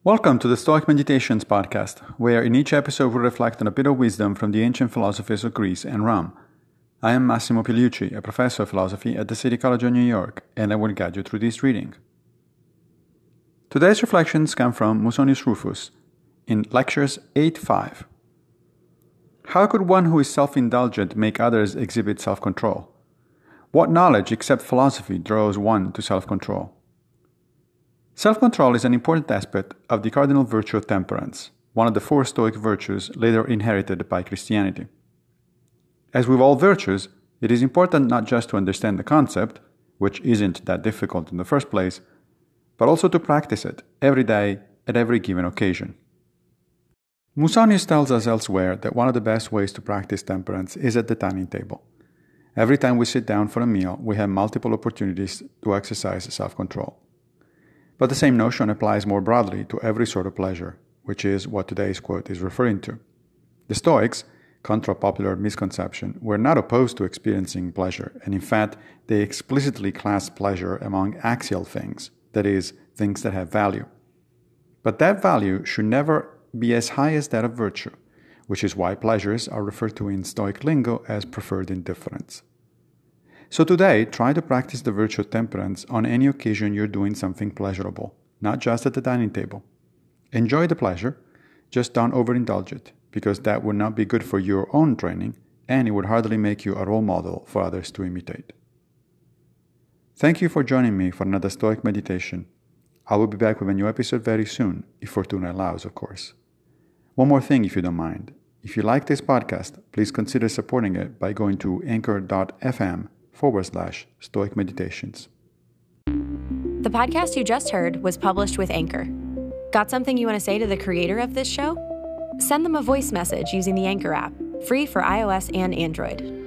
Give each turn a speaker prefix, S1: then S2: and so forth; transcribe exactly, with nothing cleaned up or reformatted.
S1: Welcome to the Stoic Meditations podcast, where in each episode we reflect on a bit of wisdom from the ancient philosophers of Greece and Rome. I am Massimo Pigliucci, a professor of philosophy at the City College of New York, and I will guide you through this reading. Today's reflections come from Musonius Rufus in Lectures eight five. How could one who is self-indulgent make others exhibit self-control? What knowledge except philosophy draws one to self-control? Self-control is an important aspect of the cardinal virtue of temperance, one of the four Stoic virtues later inherited by Christianity. As with all virtues, it is important not just to understand the concept, which isn't that difficult in the first place, but also to practice it every day at every given occasion. Musonius tells us elsewhere that one of the best ways to practice temperance is at the dining table. Every time we sit down for a meal, we have multiple opportunities to exercise self-control. But the same notion applies more broadly to every sort of pleasure, which is what today's quote is referring to. The Stoics, contra popular misconception, were not opposed to experiencing pleasure, and in fact, they explicitly classed pleasure among axial things, that is, things that have value. But that value should never be as high as that of virtue, which is why pleasures are referred to in Stoic lingo as preferred indifference. So today, try to practice the virtue of temperance on any occasion you're doing something pleasurable, not just at the dining table. Enjoy the pleasure, just don't overindulge it, because that would not be good for your own training, and it would hardly make you a role model for others to imitate. Thank you for joining me for another Stoic meditation. I will be back with a new episode very soon, if Fortuna allows, of course. One more thing, if you don't mind. If you like this podcast, please consider supporting it by going to anchor.fm forward slash Stoic Meditations.
S2: The podcast you just heard was published with Anchor. Got something you want to say to the creator of this show? Send them a voice message using the Anchor app, free for iOS and Android.